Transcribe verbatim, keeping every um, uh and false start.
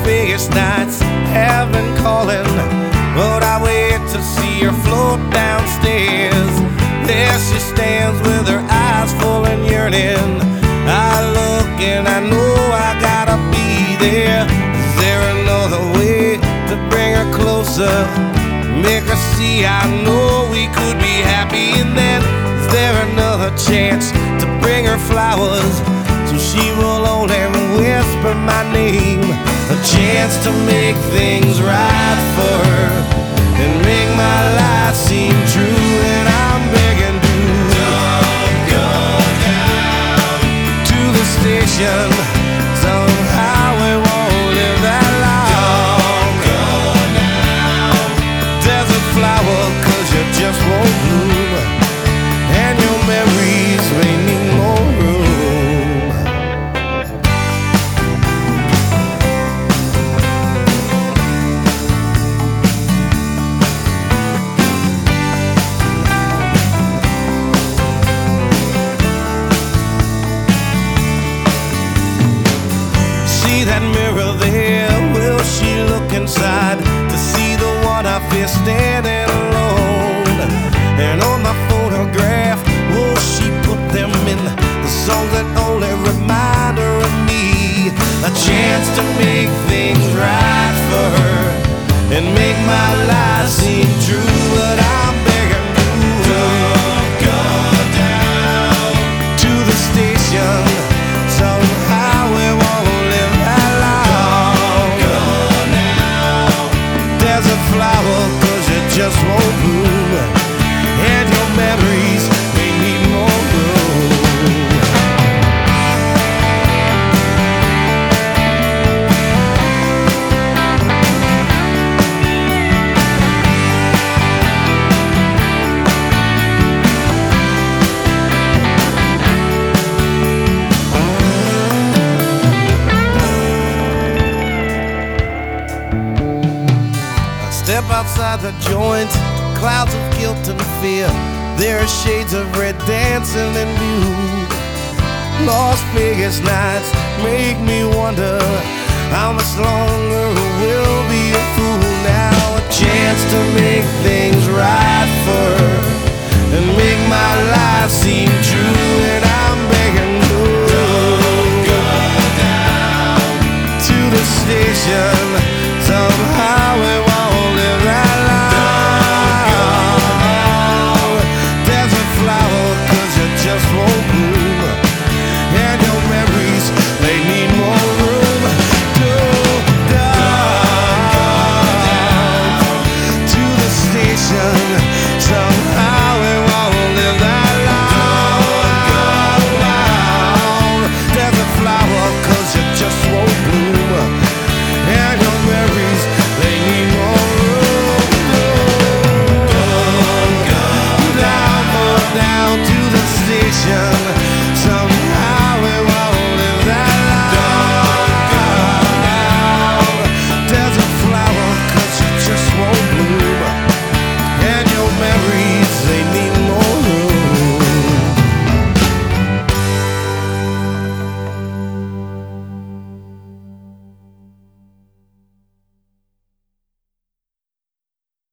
Vegas nights have been calling, but I wait to see her float downstairs. There she stands with her eyes full and yearning. I look and I know I gotta be there. Is there another way to bring her closer? Make her see I know we could be happy. And then is there another chance to bring her flowers so she will only whisper my name? A chance to make things right for her and make my life seem true. And I'm begging to don't go down to the station. Somehow we won't live that long. Don't go now, desert flower, 'cause you just won't bloom, and your memories may need more room. That mirror there, will she look inside to see the one I fear standing alone? And on my photograph, will she put them in the songs that only remind her of me? A chance to make things right for her and make my life seem true. But I'm begging you, don't go down to the station. Somehow we won't live that long. Go now, desert flower, 'cause you just won't bloom, and your memories may need more room. Step outside the joint, clouds of guilt and fear. There are shades of red dancing in view. Las Vegas nights make me wonder how much longer we'll be a fool. Now a chance to make things right for her and make my life seem true. And I'm begging you, don't go down to the station. Somehow